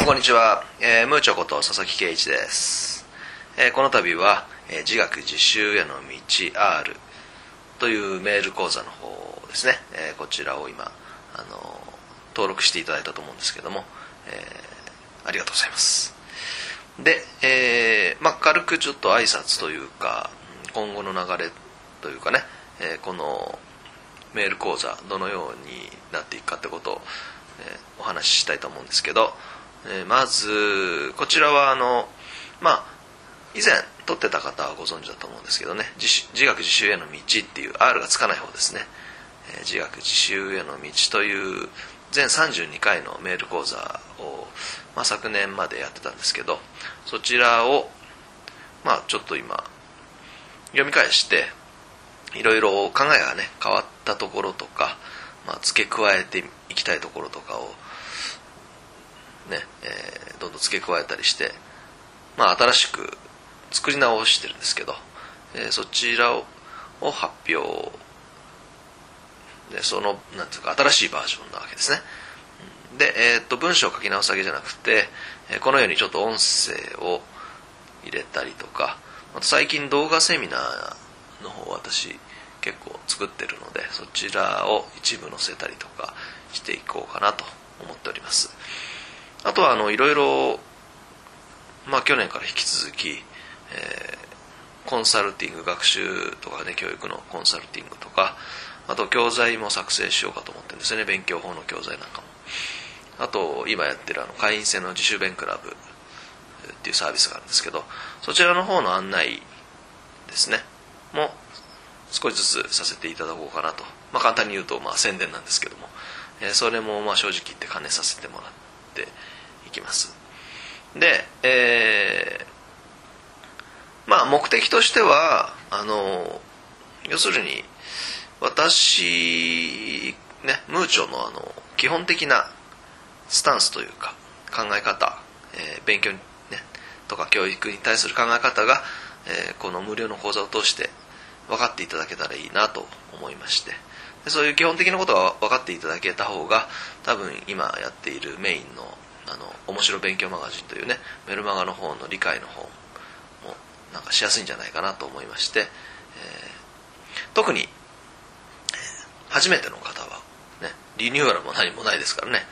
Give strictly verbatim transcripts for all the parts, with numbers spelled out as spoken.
こんにちは、えー、ムーチョこと佐々木圭一です。えー、この度は、えー、自学自習への道 アール というメール講座の方ですね、えー、こちらを今、あのー、登録していただいたと思うんですけども、えー、ありがとうございます。で、えーまあ、軽くちょっと挨拶というか今後の流れというかね、えー、このメール講座どのようになっていくかってことを、えー、お話ししたいと思うんですけど、えー、まずこちらはあのまあ以前取ってた方はご存知だと思うんですけどね、自, 自学自習への道っていう アール がつかない方ですね、えー、自学自習への道という全さんじゅうにかいのメール講座を、まあ、昨年までやってたんですけど、そちらをまあちょっと今読み返していろいろ考えがね変わったところとか、まあ、付け加えていきたいところとかをね、えー、どんどん付け加えたりして、まあ、新しく作り直してるんですけど、えー、そちらをを発表で、そのなんていうか新しいバージョンなわけですね。で、えー、っと文章を書き直すだけじゃなくて、このようにちょっと音声を入れたりとか、あと最近動画セミナーの方を私結構作ってるので、そちらを一部載せたりとかしていこうかなと思っております。あとはあのいろいろ、まあ、去年から引き続き、えー、コンサルティング学習とかね、教育のコンサルティングとか、あと教材も作成しようかと思ってるんですよね。勉強法の教材なんかも。あと今やってるあの会員制の自習勉クラブっていうサービスがあるんですけど、そちらの方の案内ですねも少しずつさせていただこうかなと、まあ、簡単に言うとまあ宣伝なんですけども、えー、それもまあ正直言って兼ねさせてもらっていきます。で、えー、まあ目的としてはあの要するに私ねムーチョのあの基本的なスタンスというか考え方、えー、勉強に、ね、とか教育に対する考え方が、えー、この無料の講座を通して分かっていただけたらいいなと思いまして、でそういう基本的なことが分かっていただけた方が多分今やっているメインのあの面白勉強マガジンというねメルマガの方の理解の方もなんかしやすいんじゃないかなと思いまして、えー、特に初めての方は、ね、リニューアルも何もないですからね、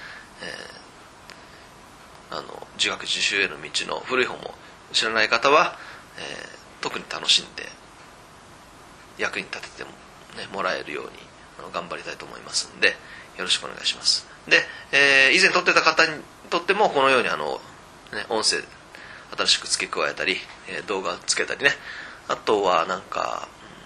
えー、あの自学自習への道の古い本も知らない方は、えー、特に楽しんで役に立てても、ね、もらえるようにあの頑張りたいと思いますのでよろしくお願いします。で、えー、以前撮ってた方にとってもこのようにあの、ね、音声新しく付け加えたり、えー、動画つけたりね、あとはなんか、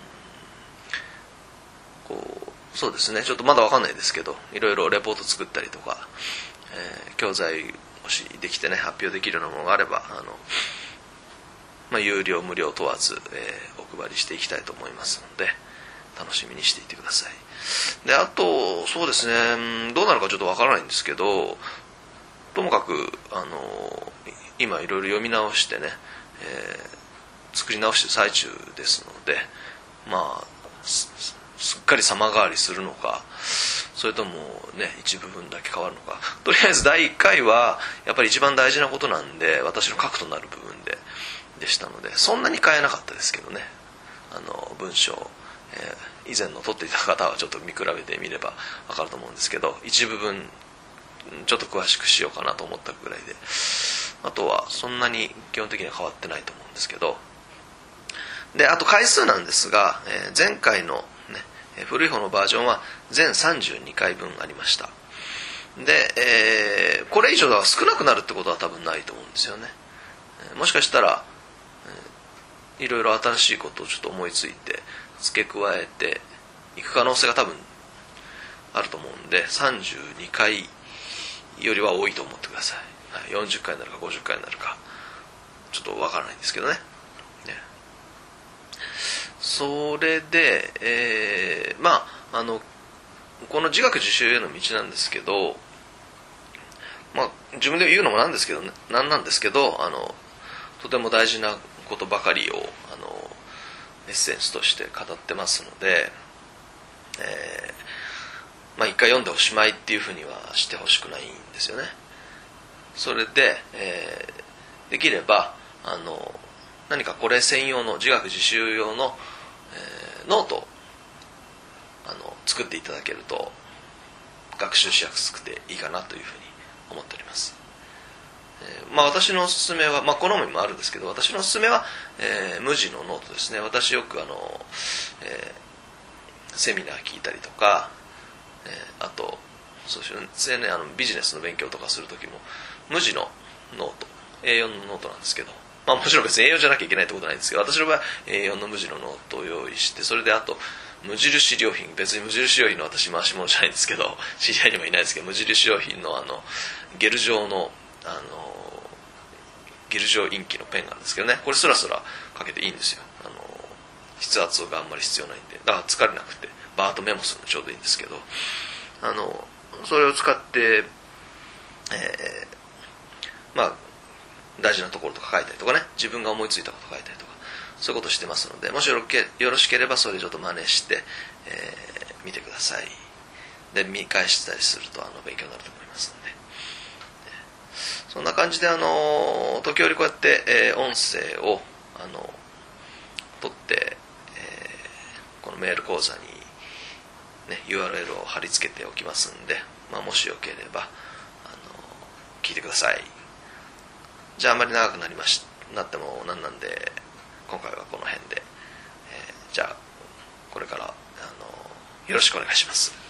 うん、こうそうですね、ちょっとまだ分かんないですけどいろいろレポート作ったりとか、えー、教材もしできてね発表できるようなものがあればあの、まあ、有料無料問わず、えー、お配りしていきたいと思いますので楽しみにしていてください。であとそうですね、どうなるかちょっと分からないんですけど、ともかくあの今いろいろ読み直してね、えー、作り直してる最中ですので、まあすっかり様変わりするのかそれともね一部分だけ変わるのか、とりあえずだいいっかいはやっぱり一番大事なことなんで私の核となる部分ででしたのでそんなに変えなかったですけどね、あの文章、えー、以前の取っていた方はちょっと見比べてみれば分かると思うんですけど一部分ちょっと詳しくしようかなと思ったぐらいで、あとはそんなに基本的には変わってないと思うんですけど、であと回数なんですが、えー、前回の、ね、古い方のバージョンは全さんじゅうにかいぶんありました。で、えー、これ以上は少なくなるってことは多分ないと思うんですよね。えー、もしかしたら、えー、いろいろ新しいことをちょっと思いついて付け加えていく可能性が多分あると思うんでさんじゅうにかいよりは多いと思ってください、はい、よんじゅっかいになるかごじゅっかいになるかちょっとわからないんですけどね。ねそれで、えー、まああのこの自学自習への道なんですけど、まあ自分で言うのもなんですけどね、なんなんですけどあのとても大事なことばかりをあのエッセンスとして語ってますので、えー、まあ一回読んでおしまいっていうふうにはしてほしくないんですよね。 それで、えー、できればあの何かこれ専用の自学自習用の、えー、ノートをあの作っていただけると学習しやすくていいかなというふうに思っております。えー、まあ私のおすすめは、まあ好みもあるんですけど、私のおすすめは、えー、無地のノートですね。私よくあの、えー、セミナー聞いたりとか、えー、あとそうですね、あのビジネスの勉強とかするときも無地のノート エーよん のノートなんですけど、まあもちろん別に エーよん じゃなきゃいけないってことはないんですけど、私の場合は エーよん の無地のノートを用意して、それであと無印良品、別に無印良品の私回し物じゃないんですけど、知り合いにもいないですけど、無印良品のあのゲル状のあのゲル状インキのペンがあるんですけどね、これスラスラかけていいんですよ。あの筆圧があんまり必要ないんで、だから疲れなくてバーッとメモするのちょうどいいんですけど、あのそれを使って、えー、まあ大事なところとか書いたりとかね、自分が思いついたこと書いたりとか、そういうことしてますので、もしよろしければそれちょっと真似して、えー、見てください。で見返したりするとあの勉強になると思いますので、そんな感じであの時折こうやって、えー、音声をあの取って、えー、このメール講座に、ね、ユーアールエル を貼り付けておきますんで、まあ、もしよければあの聞いてください。じゃああまり長くなりましなってもなんなんで、今回はこの辺で、えー、じゃあこれからあのよろしくお願いします。